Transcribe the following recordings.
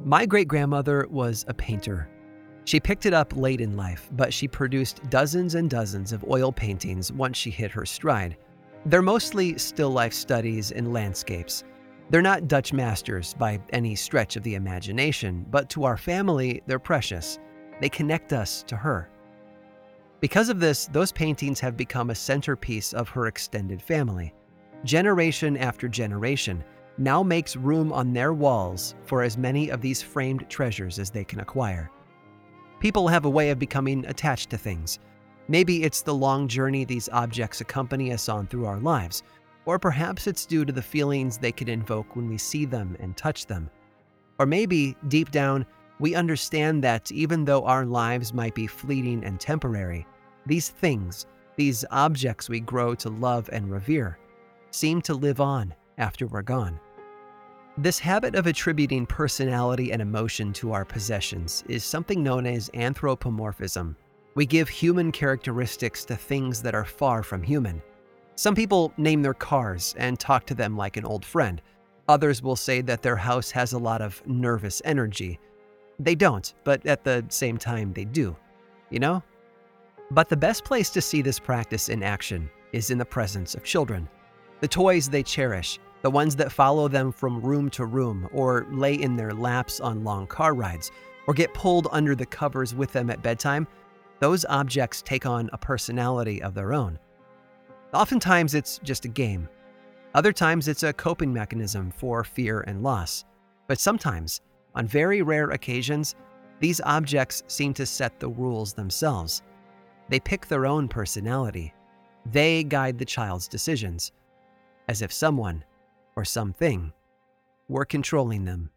My great-grandmother was a painter. She picked it up late in life, but she produced dozens and dozens of oil paintings once she hit her stride. They're mostly still life studies and landscapes. They're not Dutch masters by any stretch of the imagination, but to our family, they're precious. They connect us to her. Because of this, those paintings have become a centerpiece of her extended family. Generation after generation now makes room on their walls for as many of these framed treasures as they can acquire. People have a way of becoming attached to things. Maybe it's the long journey these objects accompany us on through our lives, or perhaps it's due to the feelings they can invoke when we see them and touch them. Or maybe, deep down, we understand that even though our lives might be fleeting and temporary, these things, these objects we grow to love and revere, seem to live on after we're gone. This habit of attributing personality and emotion to our possessions is something known as anthropomorphism. We give human characteristics to things that are far from human. Some people name their cars and talk to them like an old friend. Others will say that their house has a lot of nervous energy. They don't, but at the same time they do, you know? But the best place to see this practice in action is in the presence of children. The toys they cherish, the ones that follow them from room to room or lay in their laps on long car rides or get pulled under the covers with them at bedtime, those objects take on a personality of their own. Oftentimes it's just a game. Other times it's a coping mechanism for fear and loss. But sometimes, on very rare occasions, these objects seem to set the rules themselves. They pick their own personality. They guide the child's decisions, as if someone or something were controlling them.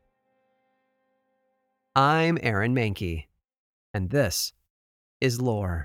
I'm Aaron Mahnke, and this is Lore.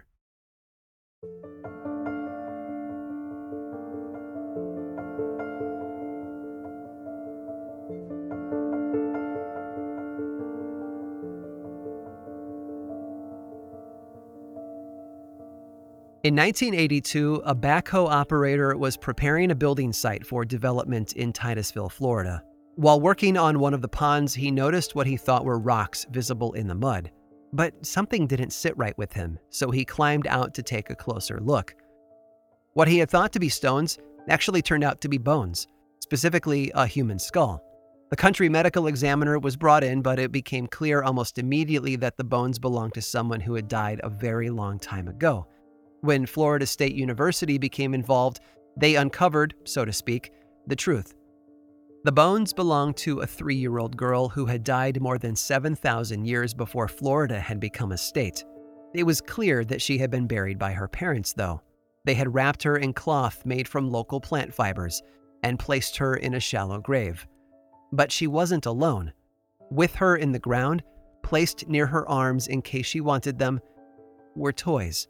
In 1982, a backhoe operator was preparing a building site for development in Titusville, Florida. While working on one of the ponds, he noticed what he thought were rocks visible in the mud. But something didn't sit right with him, so he climbed out to take a closer look. What he had thought to be stones actually turned out to be bones, specifically a human skull. The country medical examiner was brought in, but it became clear almost immediately that the bones belonged to someone who had died a very long time ago. When Florida State University became involved, they uncovered, so to speak, the truth. The bones belonged to a 3-year-old girl who had died more than 7,000 years before Florida had become a state. It was clear that she had been buried by her parents, though. They had wrapped her in cloth made from local plant fibers and placed her in a shallow grave. But she wasn't alone. With her in the ground, placed near her arms in case she wanted them, were toys.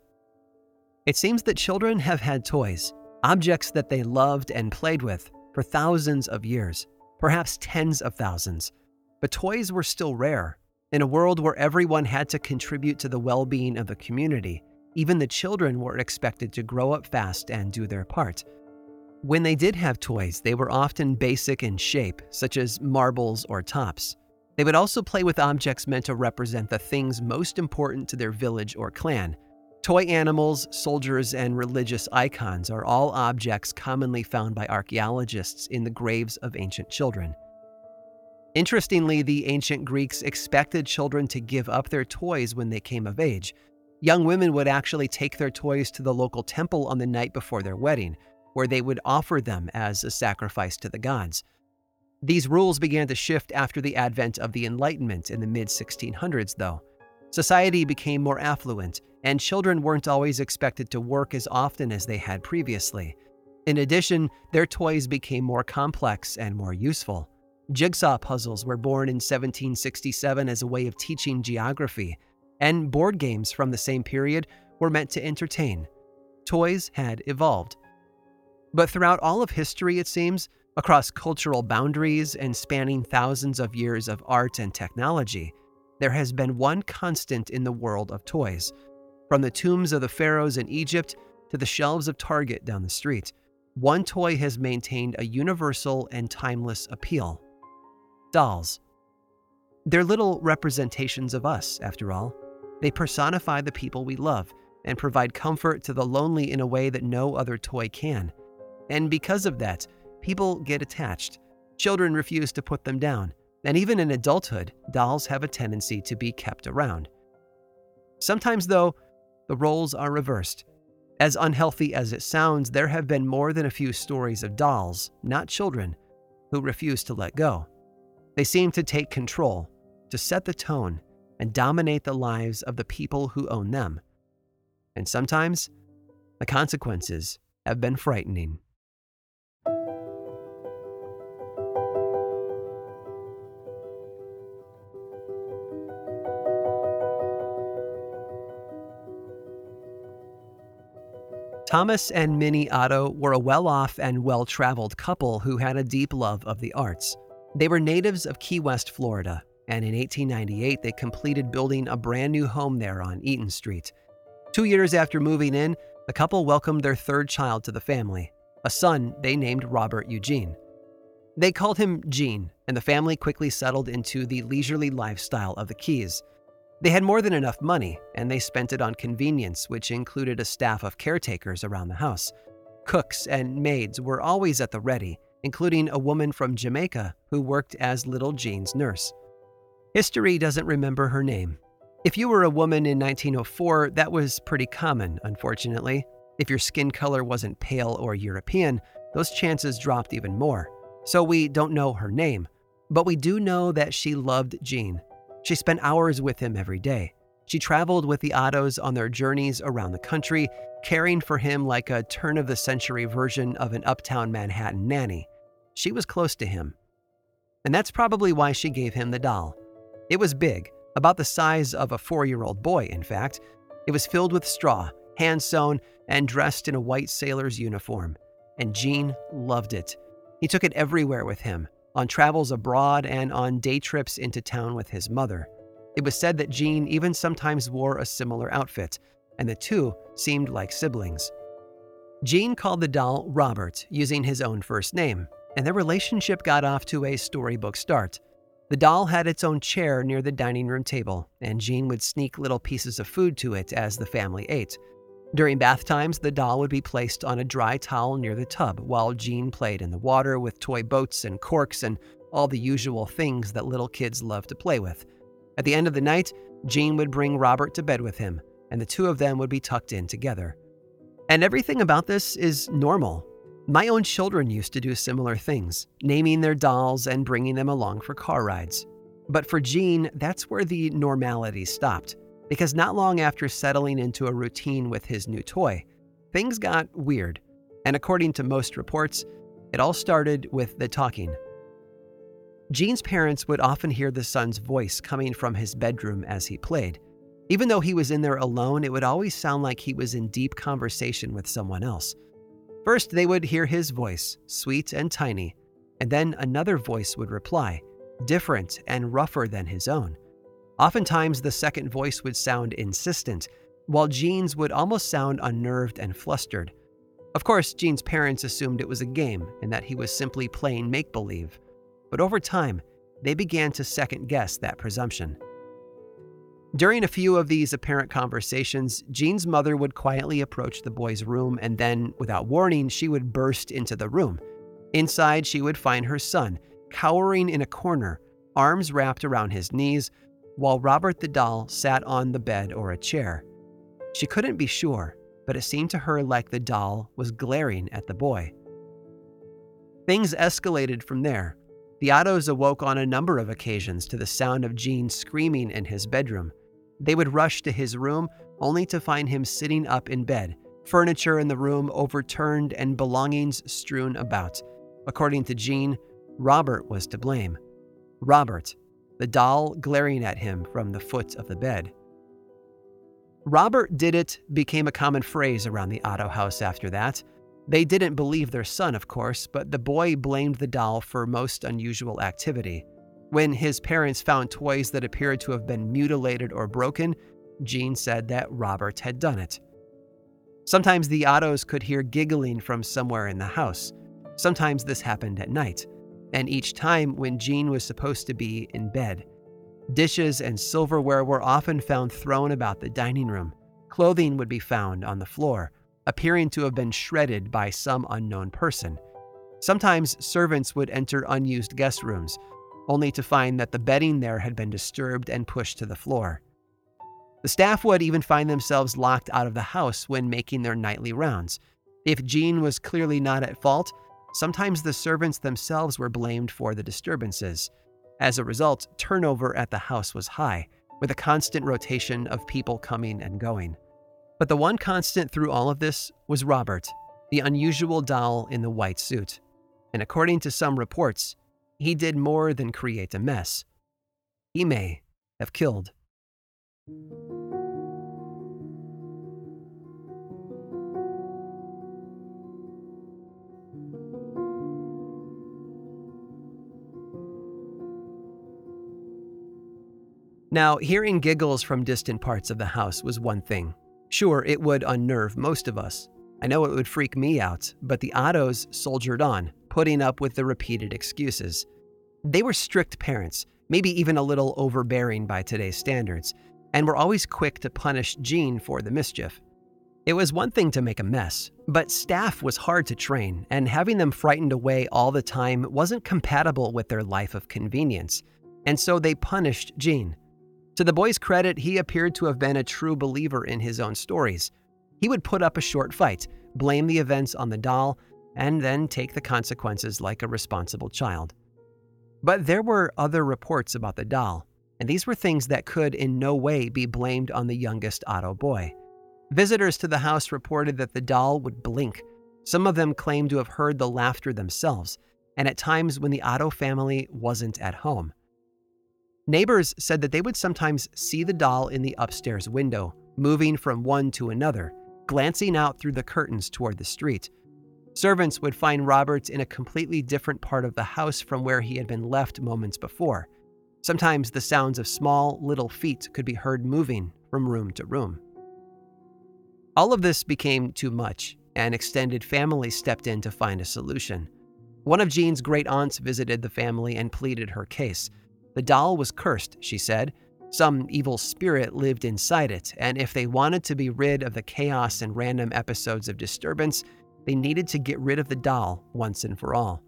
It seems that children have had toys, objects that they loved and played with, for thousands of years, perhaps tens of thousands. But toys were still rare. In a world where everyone had to contribute to the well-being of the community, even the children were expected to grow up fast and do their part. When they did have toys, they were often basic in shape, such as marbles or tops. They would also play with objects meant to represent the things most important to their village or clan. Toy animals, soldiers, and religious icons are all objects commonly found by archaeologists in the graves of ancient children. Interestingly, the ancient Greeks expected children to give up their toys when they came of age. Young women would actually take their toys to the local temple on the night before their wedding, where they would offer them as a sacrifice to the gods. These rules began to shift after the advent of the Enlightenment in the mid-1600s, though. Society became more affluent, and children weren't always expected to work as often as they had previously. In addition, their toys became more complex and more useful. Jigsaw puzzles were born in 1767 as a way of teaching geography, and board games from the same period were meant to entertain. Toys had evolved. But throughout all of history, it seems, across cultural boundaries and spanning thousands of years of art and technology, there has been one constant in the world of toys. From the tombs of the pharaohs in Egypt to the shelves of Target down the street, one toy has maintained a universal and timeless appeal: dolls. They're little representations of us, after all. They personify the people we love and provide comfort to the lonely in a way that no other toy can. And because of that, people get attached. Children refuse to put them down. And even in adulthood, dolls have a tendency to be kept around. Sometimes, though, the roles are reversed. As unhealthy as it sounds, there have been more than a few stories of dolls, not children, who refuse to let go. They seem to take control, to set the tone, and dominate the lives of the people who own them. And sometimes, the consequences have been frightening. Thomas and Minnie Otto were a well-off and well-traveled couple who had a deep love of the arts. They were natives of Key West, Florida, and in 1898 they completed building a brand new home there on Eaton Street. 2 years after moving in, the couple welcomed their third child to the family, a son they named Robert Eugene. They called him Gene, and the family quickly settled into the leisurely lifestyle of the Keys. They had more than enough money, and they spent it on convenience, which included a staff of caretakers around the house. Cooks and maids were always at the ready, including a woman from Jamaica who worked as little Gene's nurse. History doesn't remember her name. If you were a woman in 1904, that was pretty common, unfortunately. If your skin color wasn't pale or European, those chances dropped even more. So we don't know her name, but we do know that she loved Gene. She spent hours with him every day. She traveled with the Ottos on their journeys around the country, caring for him like a turn-of-the-century version of an uptown Manhattan nanny. She was close to him. And that's probably why she gave him the doll. It was big, about the size of a 4-year-old boy, in fact. It was filled with straw, hand-sewn, and dressed in a white sailor's uniform. And Gene loved it. He took it everywhere with him, on travels abroad and on day trips into town with his mother. It was said that Gene even sometimes wore a similar outfit, and the two seemed like siblings. Gene called the doll Robert, using his own first name, and their relationship got off to a storybook start. The doll had its own chair near the dining room table, and Gene would sneak little pieces of food to it as the family ate. During bath times, the doll would be placed on a dry towel near the tub while Gene played in the water with toy boats and corks and all the usual things that little kids love to play with. At the end of the night, Gene would bring Robert to bed with him, and the two of them would be tucked in together. And everything about this is normal. My own children used to do similar things, naming their dolls and bringing them along for car rides. But for Gene, that's where the normality stopped. Because not long after settling into a routine with his new toy, things got weird. And according to most reports, it all started with the talking. Gene's parents would often hear the son's voice coming from his bedroom as he played. Even though he was in there alone, it would always sound like he was in deep conversation with someone else. First, they would hear his voice, sweet and tiny, and then another voice would reply, different and rougher than his own. Oftentimes, the second voice would sound insistent, while Gene's would almost sound unnerved and flustered. Of course, Gene's parents assumed it was a game and that he was simply playing make-believe. But over time, they began to second-guess that presumption. During a few of these apparent conversations, Gene's mother would quietly approach the boy's room and then, without warning, she would burst into the room. Inside, she would find her son, cowering in a corner, arms wrapped around his knees, while Robert the doll sat on the bed or a chair. She couldn't be sure, but it seemed to her like the doll was glaring at the boy. Things escalated from there. The Ottos awoke on a number of occasions to the sound of Gene screaming in his bedroom. They would rush to his room only to find him sitting up in bed, furniture in the room overturned and belongings strewn about. According to Gene, Robert was to blame. Robert, the doll glaring at him from the foot of the bed. Robert did it became a common phrase around the Otto house after that. They didn't believe their son, of course, but the boy blamed the doll for most unusual activity. When his parents found toys that appeared to have been mutilated or broken, Gene said that Robert had done it. Sometimes the Ottos could hear giggling from somewhere in the house. Sometimes this happened at night, and each time when Gene was supposed to be in bed. Dishes and silverware were often found thrown about the dining room. Clothing would be found on the floor, appearing to have been shredded by some unknown person. Sometimes servants would enter unused guest rooms, only to find that the bedding there had been disturbed and pushed to the floor. The staff would even find themselves locked out of the house when making their nightly rounds. If Jean was clearly not at fault, sometimes the servants themselves were blamed for the disturbances. As a result, turnover at the house was high, with a constant rotation of people coming and going. But the one constant through all of this was Robert, the unusual doll in the white suit. And according to some reports, he did more than create a mess. He may have killed. Now, hearing giggles from distant parts of the house was one thing. Sure, it would unnerve most of us. I know it would freak me out, but the Ottos soldiered on, putting up with the repeated excuses. They were strict parents, maybe even a little overbearing by today's standards, and were always quick to punish Jean for the mischief. It was one thing to make a mess, but staff was hard to train, and having them frightened away all the time wasn't compatible with their life of convenience, and so they punished Jean. To the boy's credit, he appeared to have been a true believer in his own stories. He would put up a short fight, blame the events on the doll, and then take the consequences like a responsible child. But there were other reports about the doll, and these were things that could in no way be blamed on the youngest Otto boy. Visitors to the house reported that the doll would blink. Some of them claimed to have heard the laughter themselves, and at times when the Otto family wasn't at home. Neighbors said that they would sometimes see the doll in the upstairs window, moving from one to another, glancing out through the curtains toward the street. Servants would find Robert in a completely different part of the house from where he had been left moments before. Sometimes the sounds of small, little feet could be heard moving from room to room. All of this became too much, and extended family stepped in to find a solution. One of Jean's great aunts visited the family and pleaded her case. The doll was cursed, she said. Some evil spirit lived inside it, and if they wanted to be rid of the chaos and random episodes of disturbance, they needed to get rid of the doll once and for all.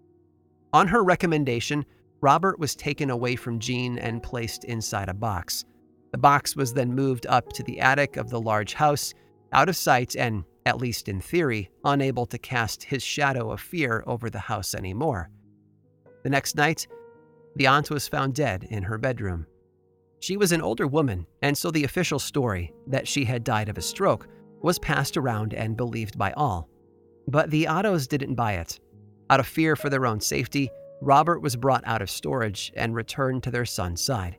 On her recommendation, Robert was taken away from Jean and placed inside a box. The box was then moved up to the attic of the large house, out of sight and, at least in theory, unable to cast his shadow of fear over the house anymore. The next night, the aunt was found dead in her bedroom. She was an older woman, and so the official story, that she had died of a stroke, was passed around and believed by all. But the Ottos didn't buy it. Out of fear for their own safety, Robert was brought out of storage and returned to their son's side.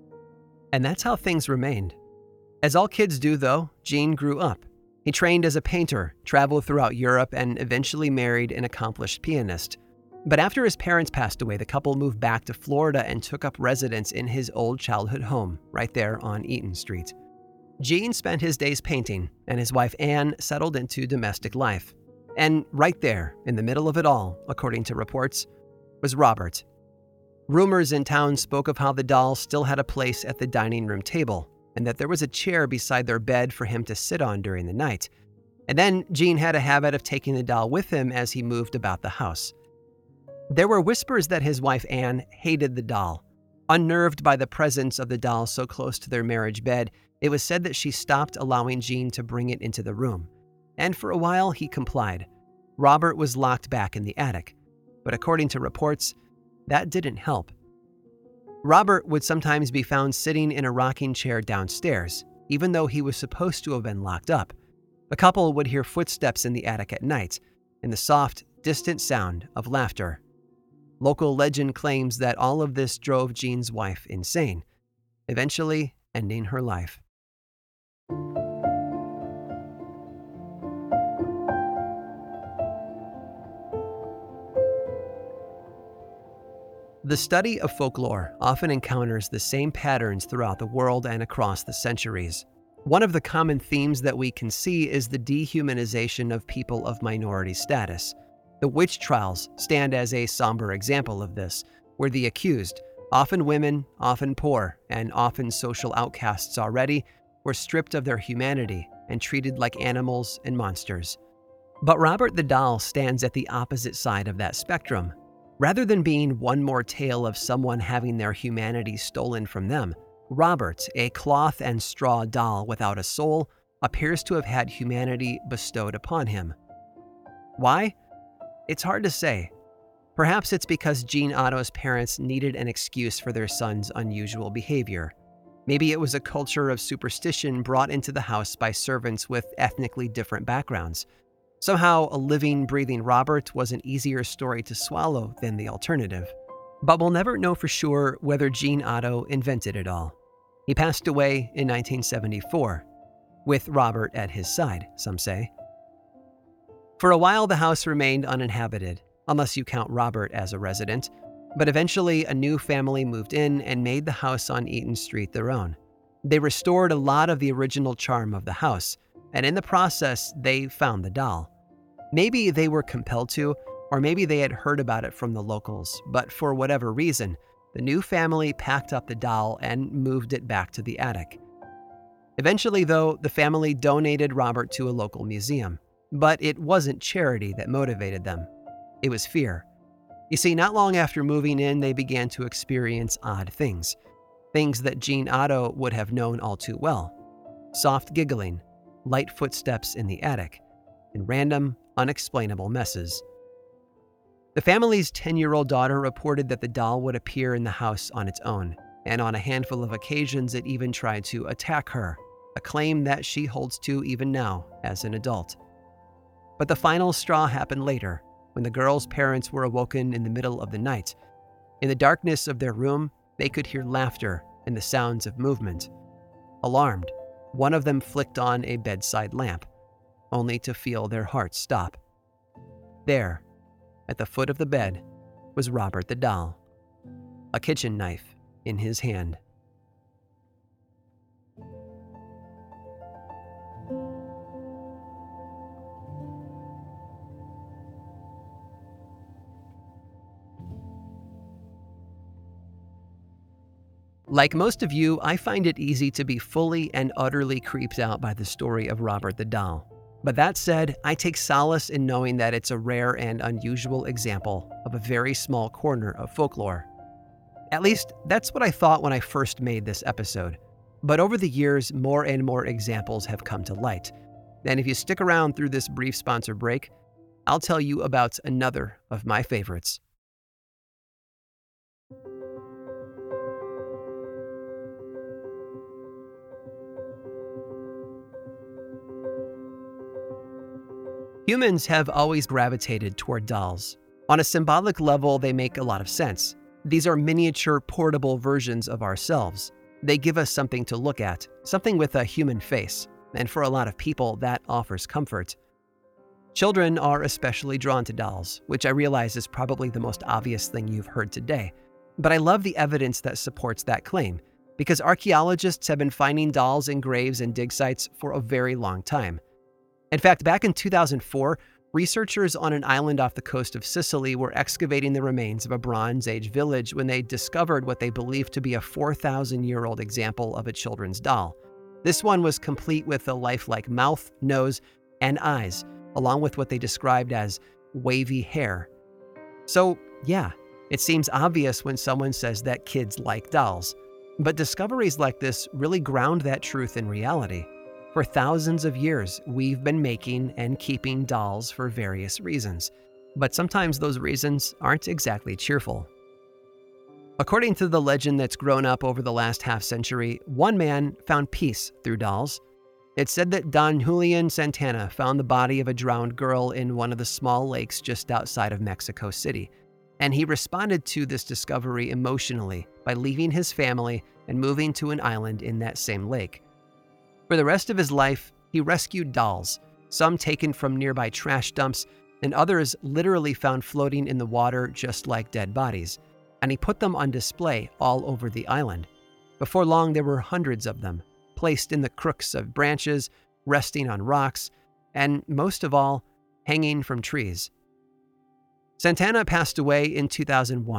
And that's how things remained. As all kids do, though, Jean grew up. He trained as a painter, traveled throughout Europe, and eventually married an accomplished pianist. But after his parents passed away, the couple moved back to Florida and took up residence in his old childhood home, right there on Eaton Street. Jean spent his days painting, and his wife Anne settled into domestic life. And right there, in the middle of it all, according to reports, was Robert. Rumors in town spoke of how the doll still had a place at the dining room table, and that there was a chair beside their bed for him to sit on during the night. And then Jean had a habit of taking the doll with him as he moved about the house. There were whispers that his wife Anne hated the doll. Unnerved by the presence of the doll so close to their marriage bed, it was said that she stopped allowing Jean to bring it into the room. And for a while, he complied. Robert was locked back in the attic. But according to reports, that didn't help. Robert would sometimes be found sitting in a rocking chair downstairs, even though he was supposed to have been locked up. The couple would hear footsteps in the attic at night, and the soft, distant sound of laughter. Local legend claims that all of this drove Jean's wife insane, eventually ending her life. The study of folklore often encounters the same patterns throughout the world and across the centuries. One of the common themes that we can see is the dehumanization of people of minority status. The witch trials stand as a somber example of this, where the accused, Often women, often poor, and often social outcasts already, were stripped of their humanity and treated like animals and monsters. But Robert the Doll stands at the opposite side of that spectrum. Rather than being one more tale of someone having their humanity stolen from them, Robert, a cloth and straw doll without a soul, appears to have had humanity bestowed upon him. Why? It's hard to say. Perhaps it's because Jean Otto's parents needed an excuse for their son's unusual behavior. Maybe it was a culture of superstition brought into the house by servants with ethnically different backgrounds. Somehow, a living, breathing Robert was an easier story to swallow than the alternative. But we'll never know for sure whether Jean Otto invented it all. He passed away in 1974, with Robert at his side, some say. For a while, the house remained uninhabited, unless you count Robert as a resident, but eventually a new family moved in and made the house on Eaton Street their own. They restored a lot of the original charm of the house, and in the process, they found the doll. Maybe they were compelled to, or maybe they had heard about it from the locals, but for whatever reason, the new family packed up the doll and moved it back to the attic. Eventually, though, the family donated Robert to a local museum, but it wasn't charity that motivated them. It was fear. You see, not long after moving in, they began to experience odd things that Jean Otto would have known all too well. Soft giggling, light footsteps in the attic, and random, unexplainable messes. The family's 10-year-old daughter reported that the doll would appear in the house on its own, and on a handful of occasions it even tried to attack her, a claim that she holds to even now as an adult. But the final straw happened later, when the girls' parents were awoken in the middle of the night. In the darkness of their room, they could hear laughter and the sounds of movement. Alarmed, one of them flicked on a bedside lamp, only to feel their hearts stop. There, at the foot of the bed, was Robert the Doll, a kitchen knife in his hand. Like most of you, I find it easy to be fully and utterly creeped out by the story of Robert the Doll. But that said, I take solace in knowing that it's a rare and unusual example of a very small corner of folklore. At least, that's what I thought when I first made this episode. But over the years, more and more examples have come to light. And if you stick around through this brief sponsor break, I'll tell you about another of my favorites. Humans have always gravitated toward dolls. On a symbolic level, they make a lot of sense. These are miniature, portable versions of ourselves. They give us something to look at, something with a human face, and for a lot of people, that offers comfort. Children are especially drawn to dolls, which I realize is probably the most obvious thing you've heard today. But I love the evidence that supports that claim, because archaeologists have been finding dolls in graves and dig sites for a very long time. In fact, back in 2004, researchers on an island off the coast of Sicily were excavating the remains of a Bronze Age village when they discovered what they believed to be a 4,000-year-old example of a children's doll. This one was complete with a lifelike mouth, nose, and eyes, along with what they described as wavy hair. So, yeah, it seems obvious when someone says that kids like dolls. But discoveries like this really ground that truth in reality. For thousands of years, we've been making and keeping dolls for various reasons, but sometimes those reasons aren't exactly cheerful. According to the legend that's grown up over the last half-century, one man found peace through dolls. It's said that Don Julian Santana found the body of a drowned girl in one of the small lakes just outside of Mexico City, and he responded to this discovery emotionally by leaving his family and moving to an island in that same lake. For the rest of his life, he rescued dolls, some taken from nearby trash dumps, and others literally found floating in the water just like dead bodies, and he put them on display all over the island. Before long, there were hundreds of them, placed in the crooks of branches, resting on rocks, and most of all, hanging from trees. Santana passed away in 2001,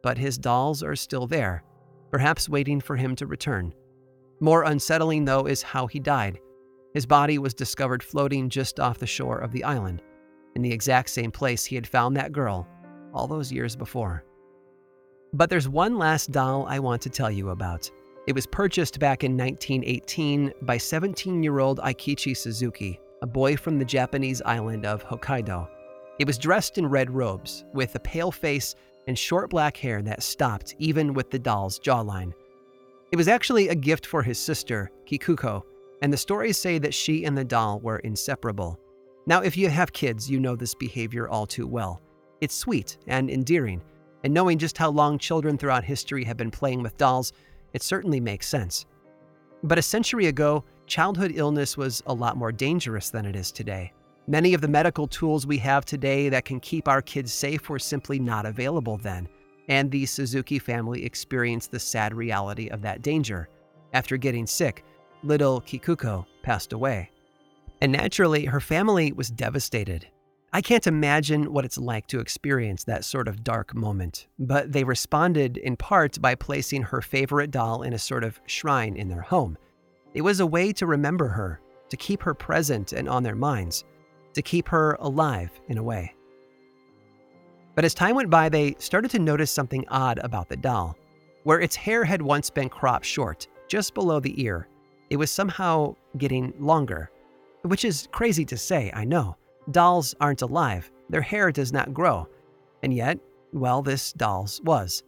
but his dolls are still there, perhaps waiting for him to return. More unsettling, though, is how he died. His body was discovered floating just off the shore of the island, in the exact same place he had found that girl all those years before. But there's one last doll I want to tell you about. It was purchased back in 1918 by 17-year-old Eikichi Suzuki, a boy from the Japanese island of Hokkaido. It was dressed in red robes, with a pale face and short black hair that stopped even with the doll's jawline. It was actually a gift for his sister, Kikuko, and the stories say that she and the doll were inseparable. Now, if you have kids, you know this behavior all too well. It's sweet and endearing, and knowing just how long children throughout history have been playing with dolls, it certainly makes sense. But a century ago, childhood illness was a lot more dangerous than it is today. Many of the medical tools we have today that can keep our kids safe were simply not available then, and the Suzuki family experienced the sad reality of that danger. After getting sick, little Kikuko passed away. And naturally, her family was devastated. I can't imagine what it's like to experience that sort of dark moment, but they responded in part by placing her favorite doll in a sort of shrine in their home. It was a way to remember her, to keep her present and on their minds, to keep her alive in a way. But as time went by, they started to notice something odd about the doll. Where its hair had once been cropped short, just below the ear, it was somehow getting longer. Which is crazy to say, I know. Dolls aren't alive. Their hair does not grow. And yet, well, this doll's was.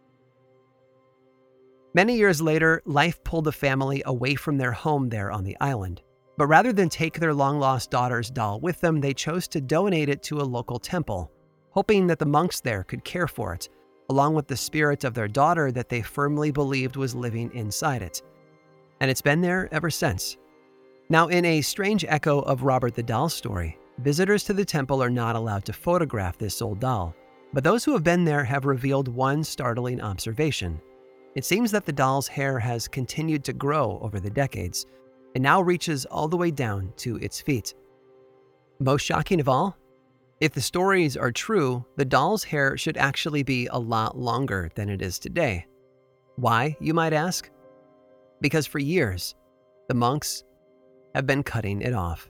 Many years later, life pulled the family away from their home there on the island. But rather than take their long-lost daughter's doll with them, they chose to donate it to a local temple, hoping that the monks there could care for it, along with the spirit of their daughter that they firmly believed was living inside it. And it's been there ever since. Now, in a strange echo of Robert the Doll's story, visitors to the temple are not allowed to photograph this old doll, but those who have been there have revealed one startling observation. It seems that the doll's hair has continued to grow over the decades, and now reaches all the way down to its feet. Most shocking of all, if the stories are true, the doll's hair should actually be a lot longer than it is today. Why, you might ask? Because for years, the monks have been cutting it off.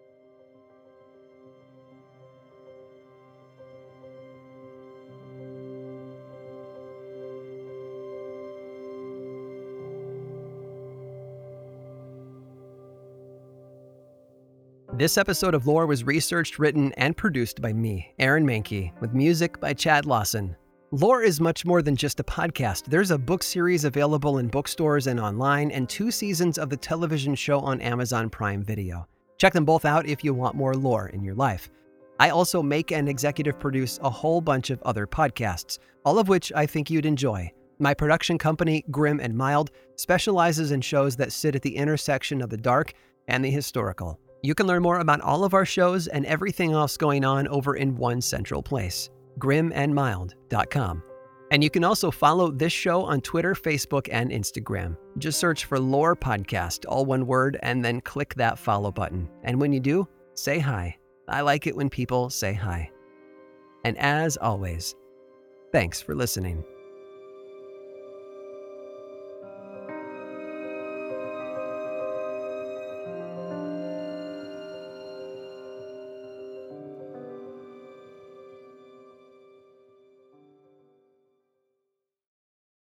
This episode of Lore was researched, written, and produced by me, Aaron Mahnke, with music by Chad Lawson. Lore is much more than just a podcast. There's a book series available in bookstores and online, and 2 seasons of the television show on Amazon Prime Video. Check them both out if you want more lore in your life. I also make and executive produce a whole bunch of other podcasts, all of which I think you'd enjoy. My production company, Grim and Mild, specializes in shows that sit at the intersection of the dark and the historical. You can learn more about all of our shows and everything else going on over in one central place, grimandmild.com. And you can also follow this show on Twitter, Facebook, and Instagram. Just search for Lore Podcast, all one word, and then click that follow button. And when you do, say hi. I like it when people say hi. And as always, thanks for listening.